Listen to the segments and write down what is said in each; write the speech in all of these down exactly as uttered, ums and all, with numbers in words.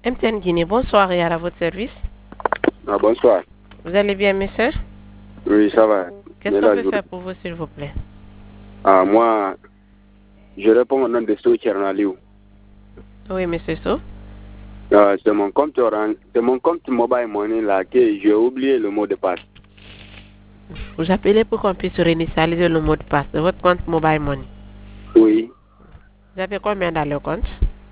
M T N Guinée, bonsoir et à votre service. Ah, bonsoir. Vous allez bien, monsieur? Oui, ça va. Qu'est-ce qu'on peut faire pour vous, s'il vous plaît? Ah, moi, je réponds au nom de So Tchernaliou. Oui, monsieur So. Ah, c'est mon compte orange, c'est mon compte Mobile Money là que j'ai oublié le mot de passe. Vous appelez pour qu'on puisse réinitialiser le mot de passe de votre compte Mobile Money? Oui. Vous avez combien dans le compte?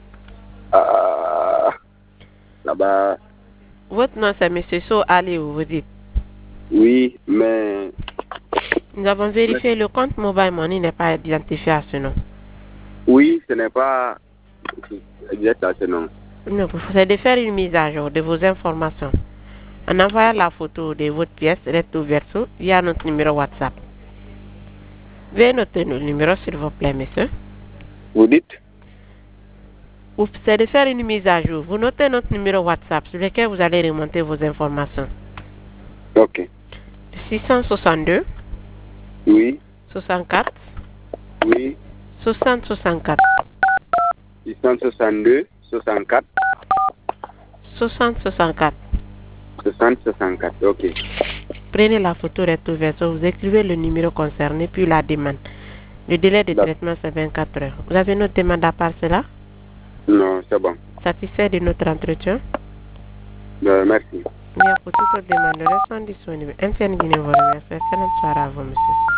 Ah, là-bas. Votre nom c'est monsieur So Aliou, vous dites? Oui, mais... Nous avons vérifié mais... le compte Mobile Money n'est pas identifié à ce nom. Oui, ce n'est pas exact à ce nom. Non, c'est de faire une mise à jour de vos informations en envoyant la photo de votre pièce recto verso via notre numéro WhatsApp. Veuillez noter le numéro, s'il vous plaît, monsieur. Vous dites? C'est de faire une mise à jour. Vous notez notre numéro WhatsApp sur lequel vous allez remonter vos informations. Ok. six cent soixante-deux. Oui. soixante-quatre. Oui. soixante soixante-quatre. six cent soixante-deux, soixante-quatre. soixante soixante-quatre. soixante soixante-quatre, ok. Prenez la photo recto verso, vous écrivez le numéro concerné, puis la demande. Le délai de traitement, c'est vingt-quatre heures. Vous avez notre demande à part cela? Non, c'est bon. Satisfait de notre entretien? Euh, merci. Bien, pour toute autre demande, restons disponibles. M T N Guinée vous remercie. Excellente soirée à vous, monsieur.